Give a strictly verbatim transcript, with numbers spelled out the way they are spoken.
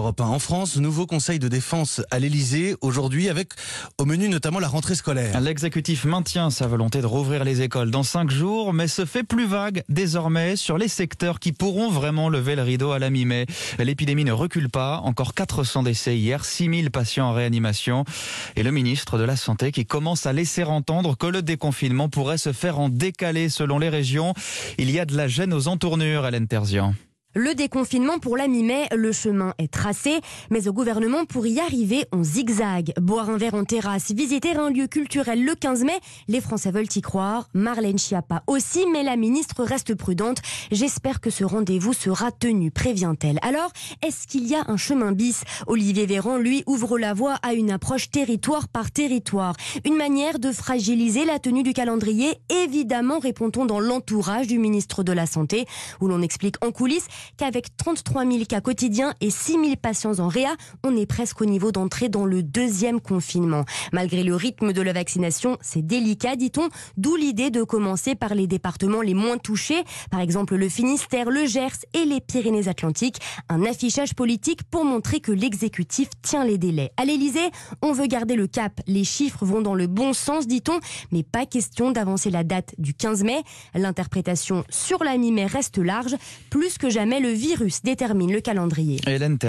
Europe un. En France, nouveau conseil de défense à l'Elysée aujourd'hui avec au menu notamment la rentrée scolaire. L'exécutif maintient sa volonté de rouvrir les écoles dans cinq jours, mais se fait plus vague désormais sur les secteurs qui pourront vraiment lever le rideau à la mi-mai. L'épidémie ne recule pas, encore quatre cents décès hier, six mille patients en réanimation. Et le ministre de la Santé qui commence à laisser entendre que le déconfinement pourrait se faire en décalé selon les régions. Il y a de la gêne aux entournures, Hélène Terzian. Le déconfinement pour la mi-mai, le chemin est tracé, mais au gouvernement, pour y arriver, on zigzague. Boire un verre en terrasse, visiter un lieu culturel le quinze mai, les Français veulent y croire. Marlène Schiappa aussi, mais la ministre reste prudente. J'espère que ce rendez-vous sera tenu, prévient-elle. Alors, est-ce qu'il y a un chemin bis ? Olivier Véran, lui, ouvre la voie à une approche territoire par territoire. Une manière de fragiliser la tenue du calendrier, évidemment, répond-on dans l'entourage du ministre de la Santé, où l'on explique en coulisses qu'avec trente-trois mille cas quotidiens et six mille patients en réa, on est presque au niveau d'entrée dans le deuxième confinement. Malgré le rythme de la vaccination, c'est délicat, dit-on, d'où l'idée de commencer par les départements les moins touchés, par exemple le Finistère, le Gers et les Pyrénées-Atlantiques. Un affichage politique pour montrer que l'exécutif tient les délais. À l'Elysée, on veut garder le cap. Les chiffres vont dans le bon sens, dit-on, mais pas question d'avancer la date du quinze mai. L'interprétation sur la mi-mai reste large. Plus que jamais, le virus détermine le calendrier. Hélène